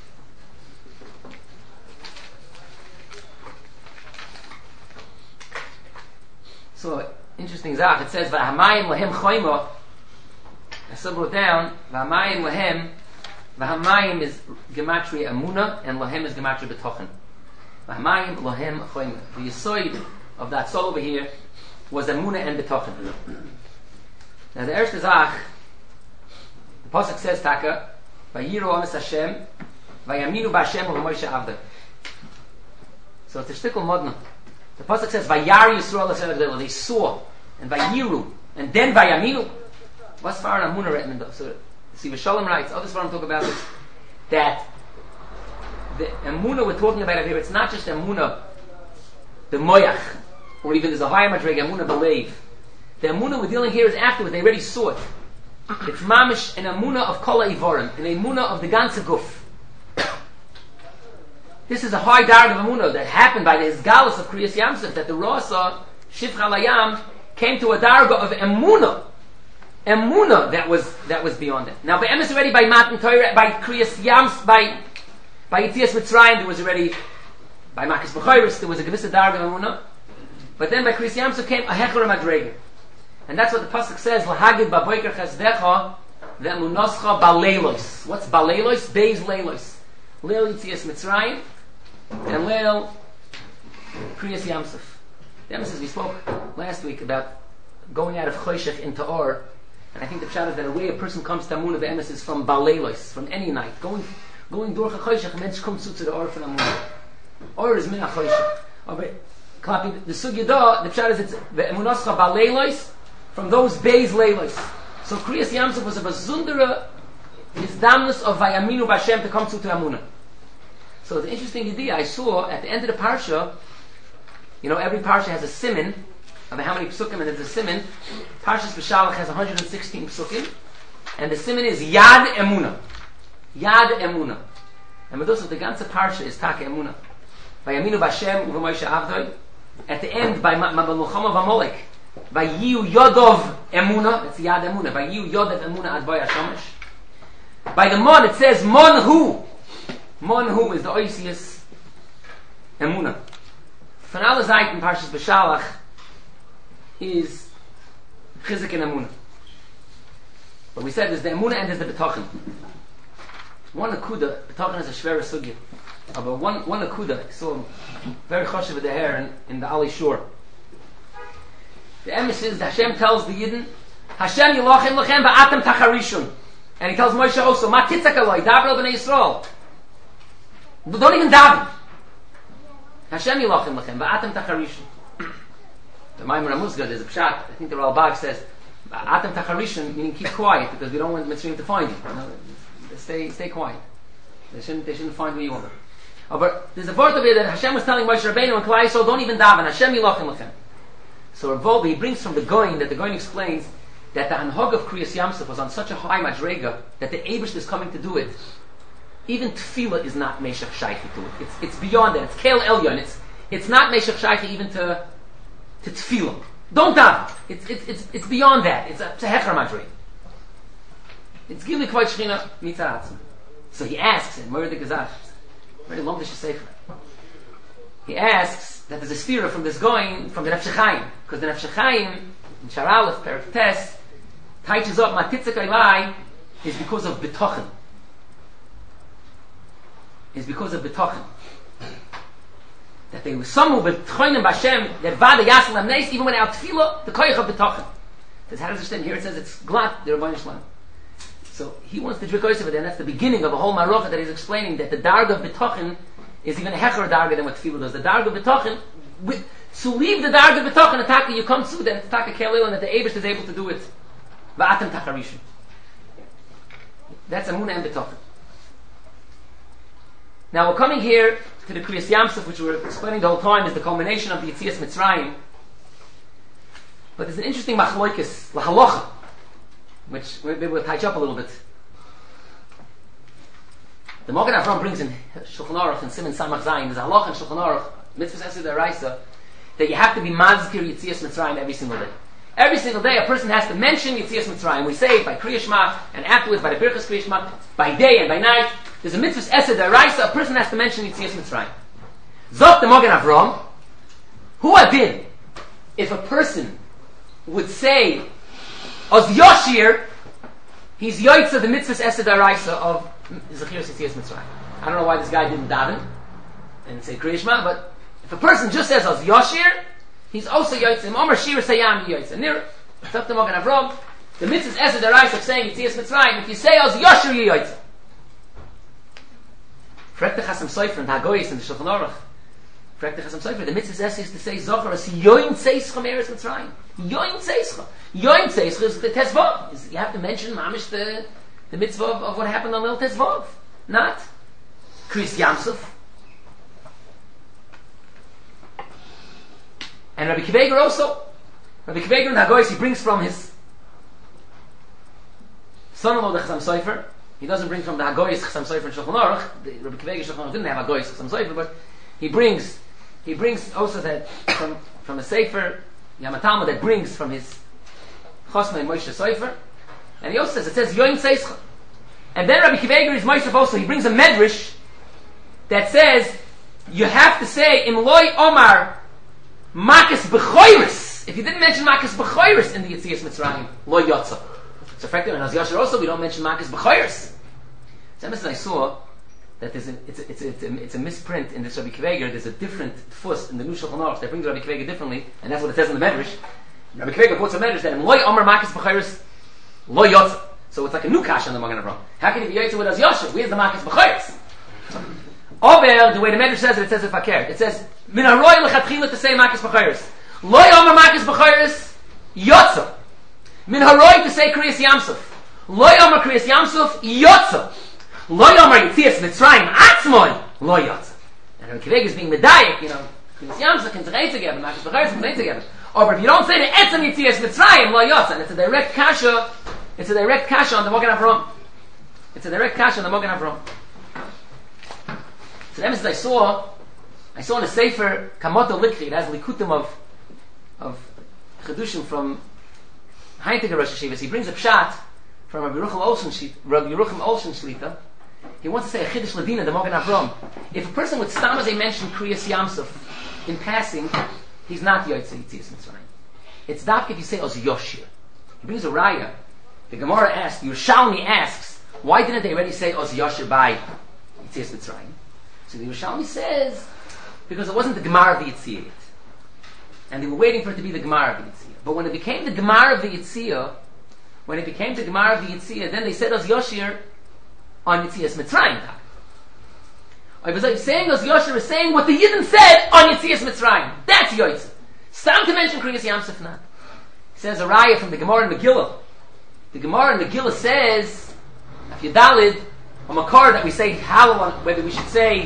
So, interesting Zach, it says, V'hamayim lahem choyma. I still wrote down, V'hamayim lahem, V'hamayim is Gematria Amuna, and lahem is Gematria Betochen. V'hamayim lahem choyma. The yisoid of that soul over here was Amuna and Betochen. Now the Erste Zach, the Pasuk says, Taka, Vayiru Amis Hashem, Vayaminu B'Hashem U'Moshe Avda. So it's a shtickle modna. The Pasuk says, Vayar Yisrael L'Shem, they saw, and Vayiru, and then Vayaminu. What's far an Amunah written in the so see Vashalom writes, other Svarim talk about this, that the Amunah we're talking about here, it's not just Amunah, the Moyach, or even there's a higher Madreg, Amunah Belev. The Amunah we're dealing here is afterwards, they already saw it. It's Mamish, an Amunah of Kol Ivorim, an Amunah of the Ganze Guf. This is a high darg of Amunah that happened by the Hizgalus of Kriyas Yamsuf, that the Rasa, Shifcha Layam, came to a darga of Amunah. Amunah that was that was beyond it. Now by Emes already, by Matan Torah, by Kriyas Yams, by by Yitzias Mitzrayim, there was already, by Makis B'chayris, there was a gewisse darga of Amunah. But then by Kriyas Yamsuf came a Hecher Madrega. And that's what the Pasuk says, L'hagid ba'boiker chesdecha, ve'emunascha ba'leilos. What's ba'leilos? Beis leilos. Leil Yitzias Mitzrayim, and Leil Kriyas Yamsuf. The emphasis we spoke last week about going out of Choshech into Or, and I think the pshat is that a way a person comes to Amunah, the emphasis is from Baleilos, from any night. Going going durch a Choshech, mensch comes to the Or from Amunah. Or is min a Choshech. Okay, clapping the Sugya da, the pshat is it's the Emunascha Baleilos, from those Beis Leilos. So Kriyas Yamsuf was a Bazundera, his damnus of Vayaminu Bashem to come to to Amunah. So the interesting idea I saw at the end of the parsha, you know, every parsha has a siman of how many psukim, and there's a siman. Parshas B'Shalach has one hundred sixteen psukim, and the siman is Yad Emuna. Yad Emuna. And with those, the ganze parsha is Taka Emuna. By Yaminu Bashem u'Moshe Avdoi. At the end, by Mabal Muchama V'Molek, by Yiu Yodov Emuna. It's Yad Emuna. By Yiu Yodov Emuna Advoi Hashomesh. By the Mon, it says Mon Hu. Mon Hu is the Oisius Emuna. Von alle Seiten Parshas B'Shalach is Chizik and Emunah. But we said there's the Emunah and there's the B'tochen. One Akuda, B'tochen is a Shvera Sugya. But one, one Akuda, I saw very choshev with the hair in, in the Ali Shore. The emes is that Hashem tells the Yidden, Hashem Yilochem Lochem Va'atem Tacharishun. And he tells Moshe also, Ma Titzak Eloi, Daber B'nai Yisrael. Don't even daven. Hashem Yilochem Lachem, Va'atem Tacharishon. The Maimon Ramuzga, there's a pshat, I think the Ralbag says, Va'atem Tacharishon, meaning keep quiet, because we don't want Mitzrayim to find you. No, stay, stay quiet. They shouldn't, they shouldn't find where you are. Oh, but there's a word of it that Hashem was telling Moshe Rabbeinu and Klai Yisrael, don't even daven, Hashem Yilochem Lachem. So Rav Wolbe, he brings from the Goin, that the Goin explains, that the Hanhog of Kriyas Yamsuf was on such a high madrega, that the Eibush is coming to do it. Even tefillah is not meshach shaychi to it. It's it's beyond that. It's kel elyon. It's it's not meshach shaychi even to to tefillah. Don't daven. It's it's it's it's beyond that. It's a, it's a hecher madrega. It's gili kvayt shchina mitzaratzim. So he asks, and Moed Gezash, very long to sefer. He asks that there's a stira from this going from the Nefesh Chaim, because the Nefesh Chaim in Shar Aleph Perek Tes teaches up Matitzak Elai is because of betochen. Is because of betochen. That they were some betochen b'Hashem that vada yasel amneis even when out tefillah the koyach of betochen. That's how does it stand here? It says it's glat the Rabban Yishlan. So he wants to drink over there, and that's the beginning of a whole marocha that he's explaining that the darg of betochen is even a hecher darga than what tefillah does. The darg of betochen, with, to leave the darg of betochen, and taka you come to, then it's taka kelil, and that the Eibush is able to do it. Va'atem tacharishu. That's Amunah and betochen. Now we're coming here to the Kriyas Yamsuf, which we were explaining the whole time, is the culmination of the Yitzias Mitzrayim. But there's an interesting machloikis, lahalocha, which maybe we'll touch up a little bit. The Magen Avram brings in Shulchan Aruch and Siman Samach Zayin. There's a halacha in Shulchan Aruch, Mitzvahs Esed Araisa, that you have to be mazkir Yitzias Mitzrayim every single day. Every single day, a person has to mention Yetzias Mitzrayim. We say it by Kriya Shema, and afterwards by the Birchas Kriya Shema, by day and by night. There's a mitzvah esed deraisa. A person has to mention Yetzias Mitzrayim. Zok the Mogen Avram. Who adin? If a person would say, Oz Yoshir, he's yoitza the mitzvah esed deraisa of Zechiras Yetzias Mitzrayim. I don't know why this guy didn't daven and say Kriya Shema, but if a person just says Oz Yoshir, he's also yoitza. Im Omer Shir Sayam yoitza. Nir, Zok the Mogen Avram. The mitzvah esed deraisa of saying Yetzias Mitzrayim. If you say Oz Yoshir, you yoitza. Frek the Chasam Sofer and Hagoyis and the Shulchan Aruch. Frek the Chasam Sofer. The mitzvah is to say Zohar as Yoin Tzeischa Meretz Mitzrayim. Yoin Tzeischa. Yoin Tzeischa is the Tezvav. You have to mention mamish the the mitzvah of, of what happened on Lil Tezvav, not Kriyas Yamsuf. And Rabbi Kiveger also. Rabbi Kiveger and Hagoyis, he brings from his son-in-law the Chasam Sofer. He doesn't bring from the Hagoyis Chasam Sofer and Shulchan Aruch. The Rabbi Kiveger Shulchan Aruch didn't have Hagoyis Chasam Sofer, but he brings he brings also that from from a Sefer Yamatalma that brings from his Chosma and Moshe Sofer, and he also says it says Yoin Tzeischa. And then Rabbi Kiveger is Moshe also. He brings a medrash that says you have to say Im Loi Omar Makis B'choiris. If you didn't mention Makis B'choiris in the Yetzias Mitzrayim, Lo Yotza. So effectively, in Az Yashir also, we don't mention Makis B'choiris. So I saw that there's a, it's, a, it's, a, it's, a, it's a misprint in this Rabbi Kiveger. There's a different fuss in the New Shulchan Aruch that brings Rabbi Kiveger differently, and that's what it says in the Medrash. Rabbi Kiveger puts a Medrash that in Loi Omer Makis B'choiris, Lo Yotza. So it's like a new kasha on the Magen Avraham. How can it be Yotza with Az Yashir? Where's the Makis B'choiris? Over the way the Medrash says it, it says it fakir. It says Min haroy lechatchila to say Makis B'choiris. Loi Omer Makis B'choiris Yotza. Min haroy to say Kriyas Yamsuf. Loi Omer Kriyas Yamsuf Yotza. Loi Omer Yetzias Mitzrayim Atzmoy Lo Yotza. And Rabbi Kiveger is being medayik, you know, Kriyas Yamsuf can say together, Makis B'choiris can say together. Or if you don't say the Etzem Yetzias Mitzrayim Lo Yotza, and it's a direct kasha, it's a direct kasha on the Mogen Avraham. It's a direct kasha on the Mogen Avraham. So the emes I saw, I saw in a Sefer Kamoto Likri, it has likutim of of chedushim from Heintiger Rosh Hashivas. He brings a pshat from Rabbi Yerucham Olshen, Rabbi Yerucham Olshen Shlita. He wants to say a chiddush ladina, the Mogen Avraham. If a person would stam as they mentioned Kriyas Yamsuf in passing, he's not Yotzei Yetzias Mitzrayim. It's dafka if you say Oz Yoshir. He brings a raya. The Gemara asks, Yerushalmi asks, why didn't they already say Oz Yoshir by Yetzias Mitzrayim? So the Yerushalmi says, because it wasn't the Gemara of the Yitziyah yet. And they were waiting for it to be the Gemara of the Yitziyah. But when it became the Gemara of the Yitziyah, when it became the Gemara of the Yitziyah, then they said Oz Yoshir on Yitzias Mitzrayim. I was like saying Oz Yoshir is saying what the Yidden said on Yitzias Mitzrayim. That's Yotzeh. Stop to mention Kriyas Yamsuf not. He says a raya from the Gemara in Megillah. The Gemara in Megillah says, if you dalid, a makar that we say halal on, whether we should say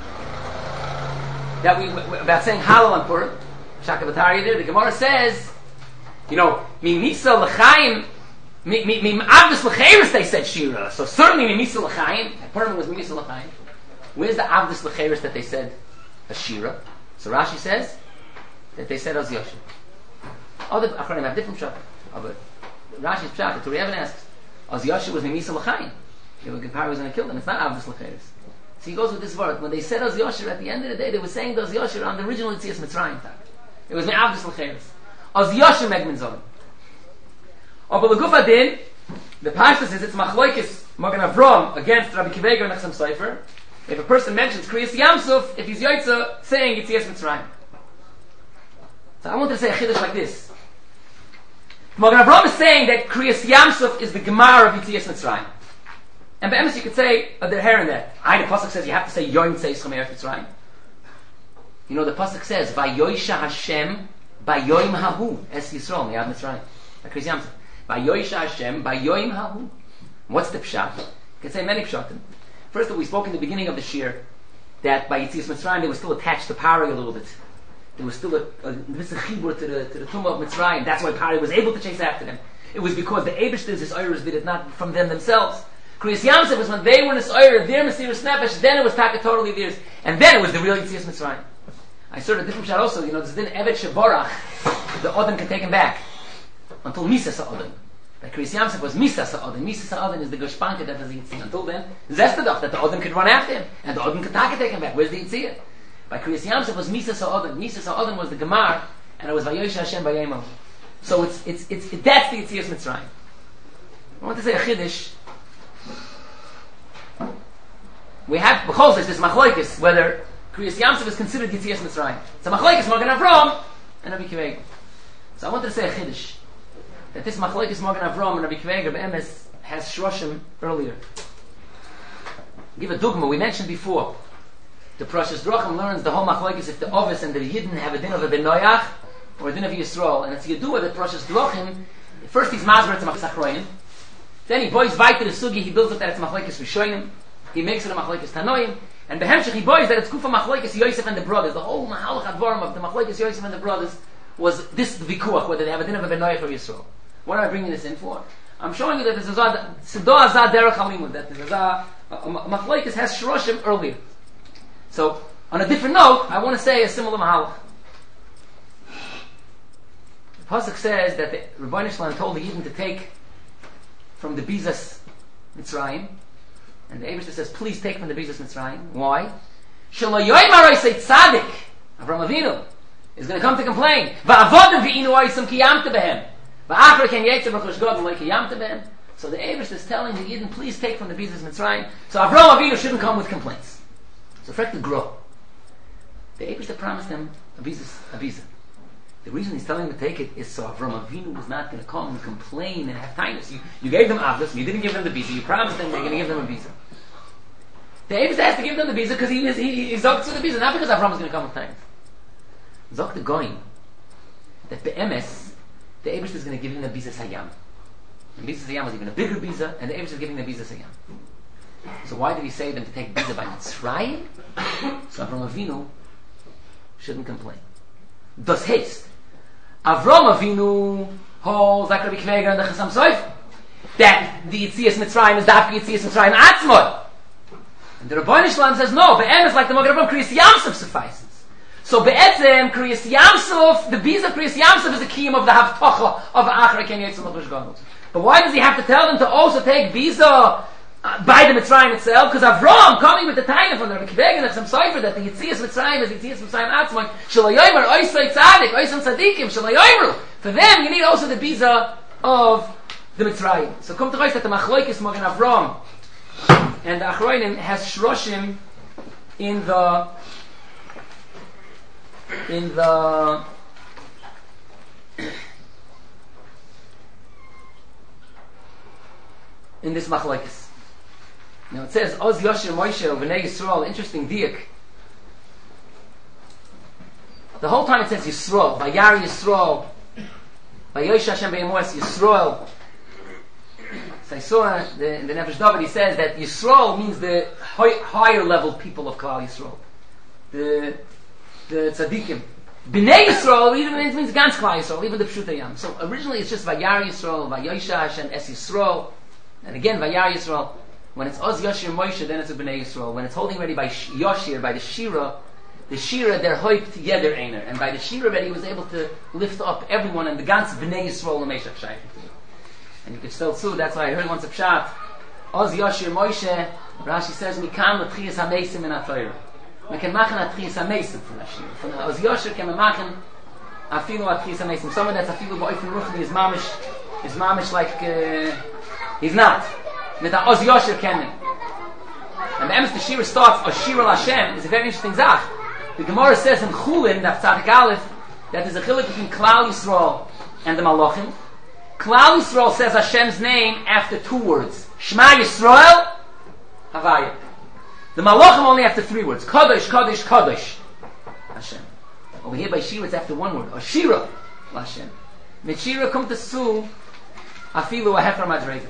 that we about saying halal on Purim, Shaka Batari there. The Gemara says, you know, mi misa l'chaim, mi mi mi avdus l'cheiros. They said shira, so certainly mi misa l'chaim. Purim was mi misa l'chaim. Where's the avdus l'cheiros that they said a shira? So Rashi says that they said Oz Yoshir. Other Achronim have different pshat. But Rashi's pshat, the Turei Even asks, Oz Yoshir was mi misa l'chaim. They were comparing was going to kill them. It's not avdus l'cheiros. So he goes with this word. When they said Oz Yoshir, at the end of the day, they were saying Oz Yoshir on the original Yetzias Mitzrayim time. It was me'avdus l'cheiros. Oz Yoshir megmin zolim. But the Gufa din, the Pashta says it's machloikis Mogen Avraham against Rabbi Kiveger and Chasam Sofer. If a person mentions Kriyas Yamsuf, if he's Yotzeh, saying Yetzias Mitzrayim. So I wanted to say a chiddush like this. Mogen Avraham is saying that Kriyas Yamsuf is the Gemara of Yetzias Mitzrayim. And be'emes you could say uh, the hair in that. I, the pasuk says you have to say Yoin Tzeis Chamer Mitzrayim. You know the pasuk says Vayoisha Hashem Bayoim Hahu Es Yisrael Miyad Mitzrayim. Kriyas Yamsuf. Vayoisha Hashem Bayoim Hahu. What's the pshat? You can say many pshatim. First of all, we spoke in the beginning of the shir that by Yetzias Mitzrayim they were still attached to Pari a little bit. There was still a Mr. Chibur to the to the Tumah of Mitzrayim. That's why Pari was able to chase after them. It was because the Eibishter's his Oyrus did it, not from them themselves. Kriyas Yamsuf was when they were in this Oyr, their Mesiras Nefesh, then it was taka totally theirs, and then it was the real Yetzias Mitzrayim. I saw a different shot also. You know, there's then Evet Sheborach, the Odin can take him back. until Misa Sa'odin. By Kriyas Yamsuf was Misa Sa'odin. Misa Sa'odin is the Geshpanke that is the Yitzhak. Until then, Zestadach, that the Odin could run after him, and the Odin could take him back. Where's the Yitzhak? By Kriyas Yamsuf was Misa Sa'odin. Misa Sa'odin was the Gemar, and it was Vayosh Hashem Bayemo. So it's, it's, it's, it, that's the Yitzias Mitzrayim. I want to say a Chiddush. We have, because there's this Machlokes, whether Kriyas Yamsuf is considered Yitzias Mitzrayim. It's a Machlokes, Magen Avram, and Rabbi Kiva. So I wanted to say a Chiddush. That this Machlokes Magen Avram and Rabbi Kiva Be'emes has Shroshim earlier. I'll give a dogma. We mentioned before. The Parashas Drachim learns the whole Machlokes if the Ovis and the Yidden have a din of a Benoyach or a din of Yisrael. And it's Yedua that Parashas Drachim, first he's Mazber at the Machlokes Achronim. Then he boys weiter the Sugi, he builds it that it's Machlokes Rishonim. He makes it a Machlokes Tanoim. And Behemshech he boys that it's Kufa Machlokes Yosef and the brothers. The whole Mahalach Advarim of the Machlokes Yosef and the brothers was this Vikuach, whether they have a din of a Benoyach or Yisrael. What am I bringing this in for? I'm showing you that there's a Sido Azad Derech Halimud, that there's a Machlokes has Shroshim earlier. So, on a different note, I want to say a similar Mahalach. The Pasuk says that the Rebbeinu Shalom told the Yidden to take from the Bizas Mitzrayim, and the Eibishter says, please take from the Bizas Mitzrayim. Why? Shelo yoymar oisei tzadik, Avraham Avinu, is going to come to complain. Va'avodim v'inu oisem kiyamte behem. Va'achar ken yetzer b'chosh god v'loi kiyamte behem. So the Eibishter is telling the Yidden, please take from the Bizas Mitzrayim. So Avraham Avinu shouldn't come with complaints. So for it to grow. The Eibishter promised them a Bizas, a Bizas. The reason he's telling them to take it is so Avraham Avinu was not going to come and complain and have kindness. You, you gave them Avos, you didn't give them the Bizah. You promised them they're going to give them a Bizah. The Eibishter has to give them the Bizah because he is he, he zoked to the Bizah, not because Avraham is going to come with kindness. Zok the Goyim that the M S, the Eibishter is going to give him the Bizah Sayam. And Bizah Sayam was even a bigger Bizah, and the Eibishter is giving the Bizah Sayam. So why did he say them to take Bizah by Mitzrayim? So Avraham Avinu shouldn't complain. Das heißt, Avraham Avinu holds like Rabbi Kveger and the Chasam Sofer that the Yitzias Mitzrayim is the Afki Yitzias Mitzrayim Atzmod. And the Rebbeinu Shalom says no, Be'em is like the Magen Avram, Kriyas Yamsuf suffices. So Be'etzem, Kriyas Yamsuf, the Bizah of Kriyas Yamsuf is the kiyum of the Havtocha of Achra Ken Yetzel Machush Gadol. But why does he have to tell them to also take Bizah uh, by the Mitzrayim itself? Because Avraham, coming with the Taina from the Rabbi Kveger and the Chasam Sofer that the Yitzias Mitzrayim is Yitzias Mitzrayim Atzmod, Shelo yomer oisei tzadik, oisem tzadikim, Shelo yomeru. For them, you need also the Bizah of the Mitzrayim. So come to Reis that the Machlokes Magen Avram and the Achronim has Shroshim in the in the in this Machlokes. Now it says Oz Yoshir Moshe V'nei Yisrael. Interesting diak. The whole time it says Yisrael, Vayar Yisrael, Vayosh Hashem Be'emos Yisrael. So I saw the, in the Nefesh David, he says that Yisrael means the high, higher level people of Klal Yisrael, the the tzaddikim. B'nei Yisrael even means, means ganz Klal Yisrael, even the Pshutayam. So originally it's just Vayar Yisrael, Vayosh Hashem Es Yisrael, and again Vayar Yisrael. When it's Oz Yoshir Moshe, then it's a B'nei Yisrael. When it's holding ready by Yoshir, by the Shira, the Shira, they're hoiped together, Einer. And by the Shira, he was able to lift up everyone, and the Gans B'nei Yisrael L'Meshach Shaykh. And you could still sue, that's why I heard once a pshat, Oz Yoshir Moshe, Rashi says, Mikam L'Tchias HaMeisim in HaTorah. We can machen L'Tchias HaMeisim from the Shira. From the Oz Yoshir can we machen Afilu L'Tchias HaMeisim. Someone that's Afilu Ba'ofen Ruchni is mamish, is mamish like, uh, he's not. Mit the Oz Yoshir kennen. And the Emes the Shira starts, Oshir L'Hashem, is a very interesting zach. The Gemara says in Chulin, that Tzadik Aleph, that there's a chiluk between Klal Yisrael and the Malachim. Klal Yisrael says Hashem's name after two words. Shema Yisrael, Havaya. The Malachim only after three words. Kadosh, Kadosh, Kadosh. Hashem. Over here by Shira it's after one word. Oshira L'Hashem. Mit Shira come to Su, Afilu Ahefer Madrega.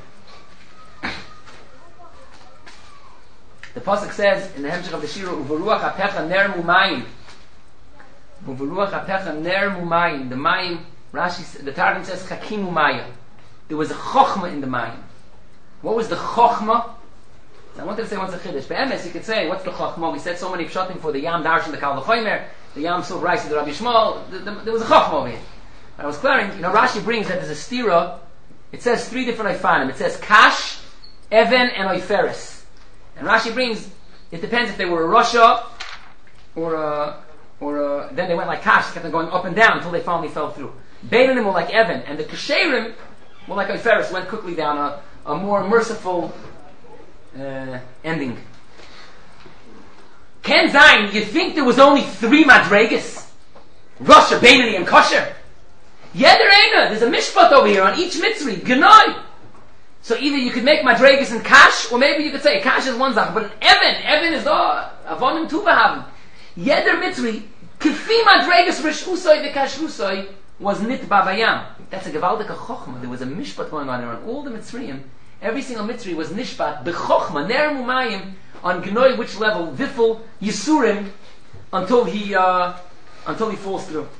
The pasuk says in the hemshech of the Shira, "Uveruach hapecha ner mumayim." Uveruach hapecha ner mumayim. The mayim, Rashi, the Targum says chakim umaya. There was a chokhmah in the mayim. What was the chokhmah? So I wanted to say once a chiddush. Be'emes, you could say, what's the chokhmah? We said so many pshatim for the yam darshan, the kal v'chomer, the yam sov rice, the Rabbi Shmuel. The, the, there was a chokhmah over here. I was clearing, you know, Rashi brings that there's a stira. It says three different Oifanim. It says Kash, Even, and Oiferes. And Rashi brings, it depends if they were a Russia or a, or a, then they went like Kash, kept on going up and down until they finally fell through. Beinanim were like Even, and the Kesherim were like Oiferes, went quickly down, a, a more merciful uh, ending. Ken Zayin, you'd think there was only three Madregas? Russia, Beinani, and Kosher. Yeder Eina, there's a mishpat over here on each mitzri, Gnoi. So either you could make Madregas and Kash, or maybe you could say Kash is one zach, but an Even, Even is oh, Avonim Tuvahavim. Yeder mitzri, Kifi Madregas Rishusoi the Kashrusoi was Nit Babayam. That's a Gevaldika Chochma. There was a mishpat going on there on all the mitzriyim. Every single mitzri was nishpat, Bechochma, Ner Mumayim, on Gnoi, which level, Vifel, Yisurim, until he, uh, until he falls through.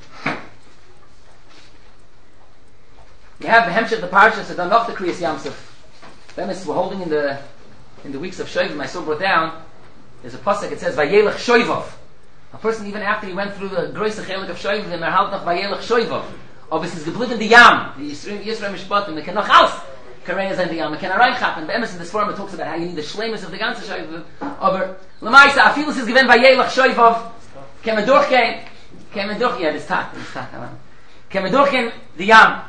You have the Hemshech, the Parashas, that done off the Kriyas Yamsuf. Then we're holding in the in the weeks of Shoivim, I saw brought down, there's a pasuk, it says, Vayelech Shoivov. A person, even after he went through the Groise Chelik of Shoivim, the Merhalt noch Vayelech Shoivov. Obviously, it's geblieben the Yam, the Yisrael Mishpatim, the Kenoch Haus, Kareyas and the Yam, the Kenarayim Chappen. But Emerson, in this form, it talks about how you need the Shlemus of the ganze Shoivim. Aber, Lamaisa, Afilus is given Vayelech Shoivov, Kemedurchen, Kemedurchen, yeah, this tak, this tak, Kemedurchen, the Yam.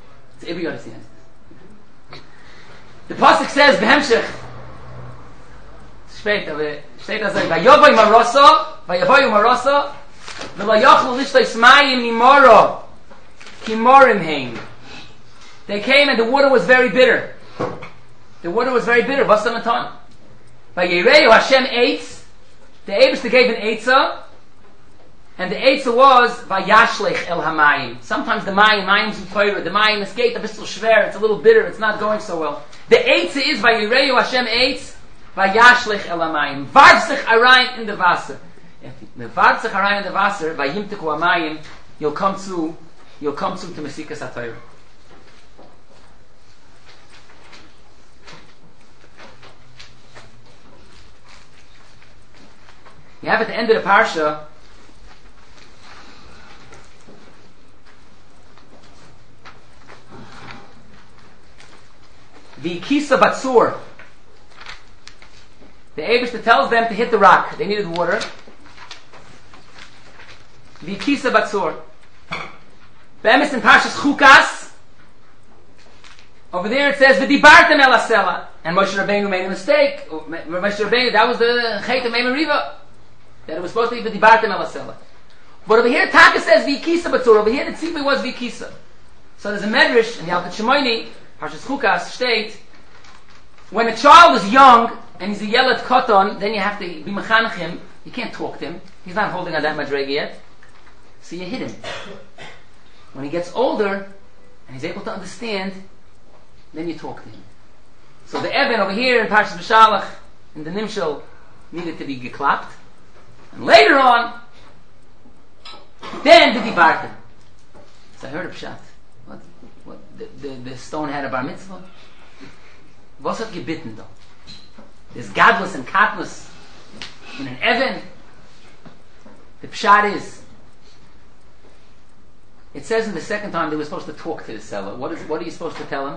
The pasuk says behemshech spät aber steht da sei vayovoy maroso vayovoy maroso velo yachlu lishtais mayim nimoro kimorim heim. They came and the water was very bitter. The water was very bitter. Vasamatan vayireu Hashem eitz. The Eibishter gave an eitzah. And the Eitzah was Vayashlech El Hamayim. Sometimes the Mayim, Mayim's in Torah, the Mayim escaped a bit shver, it's a little bitter, it's not going so well. The Eitzah is Vayireu Hashem Eitz, Vayashlech El Hamayim. Vartzich Arayin in the Wasser. The Vartzich Arayin in the Wasser, Vayimtiku Hamayim, you'll come to, you'll come to to Mesikas HaTorah. You have at the end of the Parsha, the Kisa Batsur. The Eibishter tells them to hit the rock. They needed water. The Kisa Batsur. Bemis in Parshas Chukas. Over there it says V'dibartem el Asela. And Moshe Rabbeinu made a mistake. Moshe Rabbeinu, that was the Chet of Meimer Riva. That it was supposed to be V'dibartem el Asela. But over here Taka says V'kisa Batsur. Over here the tzibur was V'kisa. So there's a medrash in the Yalkut Shimoini, Parshas Chukas, state, when a child is young and he's a yelet koton, then you have to be mechanech him. You can't talk to him. He's not holding on that madrega yet. So you hit him. When he gets older and he's able to understand, then you talk to him. So the Eben over here in Parshas B'Shalach, in the Nimshal, needed to be geklapt. And later on, then did he bark him. So I heard a pshat. What? What? The, the, the stone had a bar mitzvah? Was hat gebitten da? There's gadlus and katnus in an Even. The pshat is, it says in the second time they were supposed to talk to the seller. What is? What are you supposed to tell him?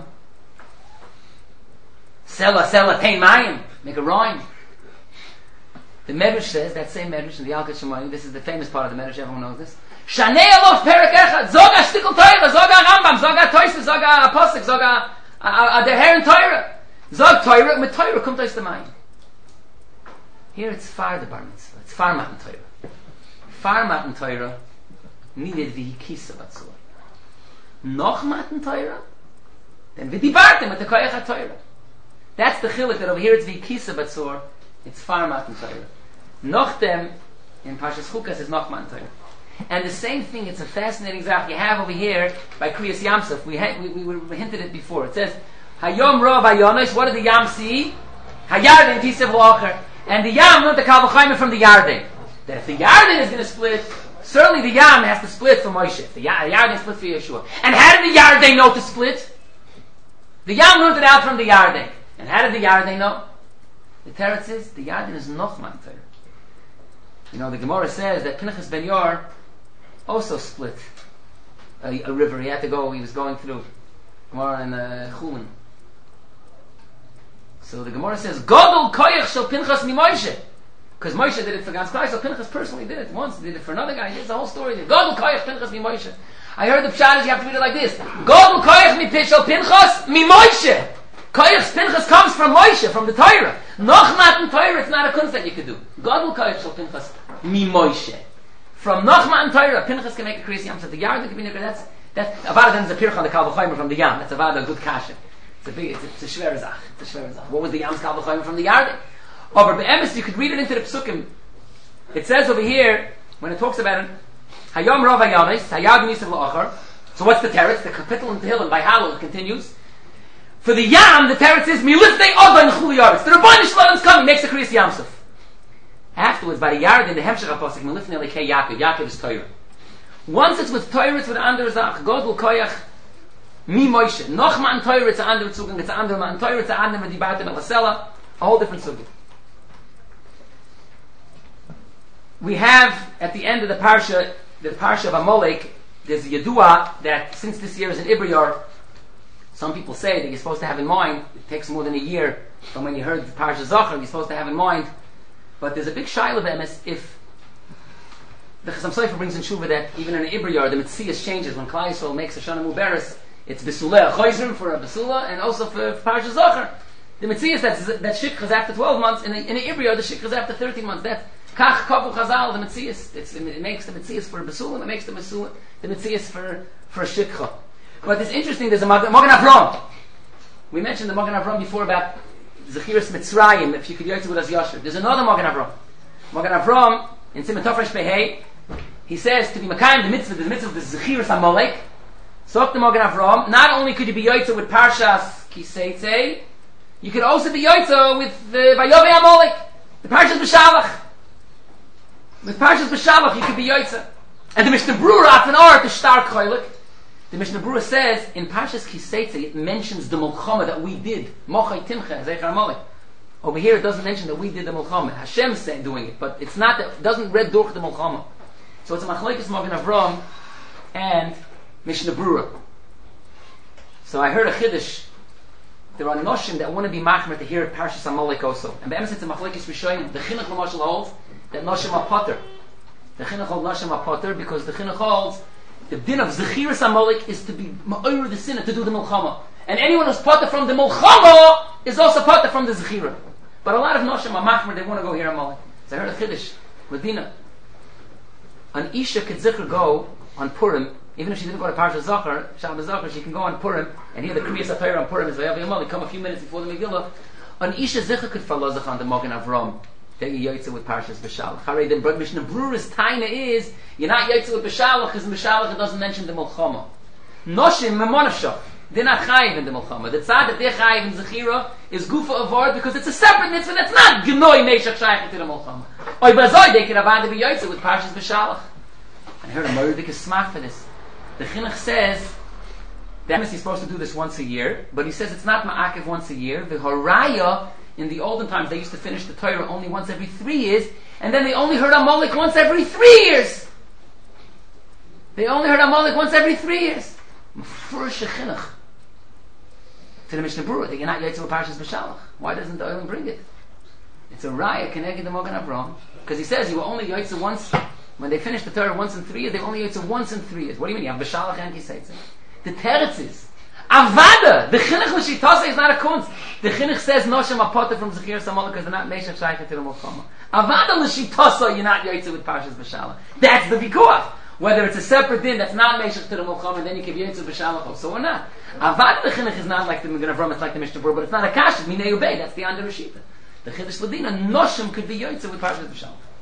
Seller, seller, tein mayim. Make a rhyme. The Medrash says, that same Medrash in the Yalkut Shimoini, this is the famous part of the Medrash, everyone knows this. Shanei alof perek echad, zoga shtikul Torah, zoga Rambam, zoga Toysa, zoga Apostle, zoga der Herren Torah. Zog Torah, mit Torah kommt aus der Mayim. Here it's far the bar mitzvah, it's far matan Torah. Far matan Torah needed the kisa batzor. Noch matan Torah, then we dibartem with the koyach ha-Torah. That's the chiluk that over here it's the kisa batzor, it's far matan Torah. Noch dem, in Parshas Chukas is noch matan Torah. And the same thing, it's a fascinating zach you have over here by Kriyas Yamsuf. We, ha- we, we, we hinted it before. It says, Hayom Rav Hayonesh, what did the Yam see? Hayarden Tisev Locher. And the Yam learned the Kalvachayim from the Yarden. That if the Yarden is going to split, certainly the Yam has to split for Moshe. If the Yarden split for Yeshua. And how did the Yarden know to split? The Yam learned it out from the Yarden. And how did the Yarden know? The Teretz is, the Yarden is Nochman Torah. You know, the Gemara says that Pinchas ben Yor also split. Uh, a, a river. He had to go. He was going through Gemara in uh, Chulin. So the Gemara says, "Gadol koyach shel Pinchas mi Moshe," because Moshe did it for God's Klal, so Pinchas personally did it once. Did it for another guy. It's the whole story. Gadol koyach Pinchas mi Moshe. I heard the pshat is you have to read it like this: Gadol koyach mi shel Pinchas mi Moshe. Koyach Pinchas comes from Moshe, from the Torah. Noch matan Torah, it's not a kunst that you could do. Gadol koyach shel Pinchas mi Moshe. From Noch matan Torah, Pinchas can make a crazy yam. So the yard can be that's that's about then is a pirch on the Kal V'chomer from the yam. That's about a good kasha. It's a big, it's a, it's a shver zach. It's a shver zach. What was the yam's Kal V'chomer from the yard? Over be'emes, you could read it into the psukim. It says over here when it talks about it, Hayom Rav Hayanis Hayad Nisav La'achar. So what's the teretz? The kapitel in Tehillim by Hallel continues. For the yam, the teretz is Milifnei Odan Chuli Yaris. The Rabbanu Shalom is coming, makes a kriyas yamsuf. Afterwards, by the yard in the Hemshech HaPosek, Milifnei Lekei Yaakov. Yaakov is Torah. Once it's with Torah, it's with Ander Zach. Godel Koyach Mi Moshe. Noch ma'an Torah, it's an Ander Zugang. It's an Ander ma'an Torah, it's an Ander Medibartem Elasela. A whole different subject. We have, at the end of the Parsha, the Parsha of Amalek, there's a Yedua that since this year is an Ibriyar, some people say that you're supposed to have in mind, it takes more than a year from when you heard the Parsha Zachar, you're supposed to have in mind, but there's a big shaila of emes if the Chasam Sofer brings in Shuvah that even in an Ibriyar, the Metzias changes. When Klal Yisrael makes a Shana Muberes, it's Besuleh Chayzrim for a Besula, and also for, for Parsha Zachar. The Metzias, that's, that Shikha is after twelve months, in an Ibriyar, the Shikha is after thirteen months. That's Kach Kavu Chazal, the Metzias. It makes the Metzias for a Besula, it makes the Besula, the Metzias for, for a Shikha. But it's interesting, there's a Magen Avram. We mentioned the Magen Avram before about Zechiras Mitzrayim, if you could yotze with us Yasher. There's another Magen Avram. Magen Avram, in Siman Tofresh Pehei, he says to be Makayim the mitzvah, the mitzvah of the Zechiras Amalek. So up to Magen Avram, not only could you be yotze with Parshas Kiseitze, you could also be yotze with the Vayove Amalek, the Parshas B'Shalach. With Parshas B'Shalach, you could be yotze. And the Mishnah Berurah, Afen Or, the Shtar Koilik, the Mishnah Berurah says in Parshas Kiseitze it mentions the Mulchama that we did. Mochai Timcha, Zeichar Amalek. Over here it doesn't mention that we did the Mulchama. Hashem said doing it, but it's not that, it doesn't read durch the Mulchama. So it's a Machlekes Magen Avram and Mishnah Berurah. So I heard a Chiddush. There are noshim that want to be machmer to hear Parshas Amalek also. And be'emes it's a Machlekes Rishonim. The Chinuch L'mashal holds that noshim are potter. The Chinuch holds noshim are potter because the Chinuch holds the din of Zechiras Amalek is to be ma'or the sinner, to do the Mulchama. And anyone who's potter from the Mulchama is also potter from the Zechira. But a lot of noshim are machmer, they want to go hear Amalek. So I heard a Chiddush, Medina. An Isha could Zechir go on Purim, even if she didn't go to Parsha Zachar, Shabbat Zachar, she can go on Purim and hear the Kriyas HaTorah on Purim as Vayav Amalek, come a few minutes before the Megillah. An Isha Zechir could follow Zach on the Magen Avram. That you yotze with Parshas B'Shalach. Harei the Mishnah Berurah's taina is you're not yotze with B'Shalach because in B'Shalach it doesn't mention the Mulchama. Noshim memonashach. They're not chayiv in the Mulchama. The tzad that they're chayiv in Zechira is gufa avoid because it's a separate mitzvah that's not gnoi meishach shayach to the Mulchama. Oy bazoi they could have be yotze with Parshas B'Shalach. I heard a Mordecai smach for this. The Chinuch says that he's supposed to do this once a year, but he says it's not ma'akev once a year. The Horaya, in the olden times, they used to finish the Torah only once every three years, and then they only heard Amalek once every three years. They only heard Amalek once every three years. Mefurish Chinuch to the Mishnah Berurah that you're not yotze with Parshas B'Shalach. Why doesn't the Olam bring it? It's a raya connected to Magen Avram because he says you were only yotze once when they finished the Torah once in three years. They only yotze once in three years. What do you mean? You have B'Shalach and Kiseitze. The teretz is Avada. The Chinuch l'shitase is not a kunst. The Chinuch says noshim apote from Zechir Samalek because they're not meishach shaycha to the Mulchama. Avada l'shitase you're not yotze with Parshas B'Shalach. That's the vikuach. Whether it's a separate din that's not meishach to the Mulchama, and then you can yotze B'Shalach also or not. Avada the Chinuch is not like the Magen Avram. It's like the Mishnah Berurah, but it's not a kasha. Minei ubei. That's the under Rishita. The Chiddush Ladina noshim could be yotze with Parshas B'Shalach.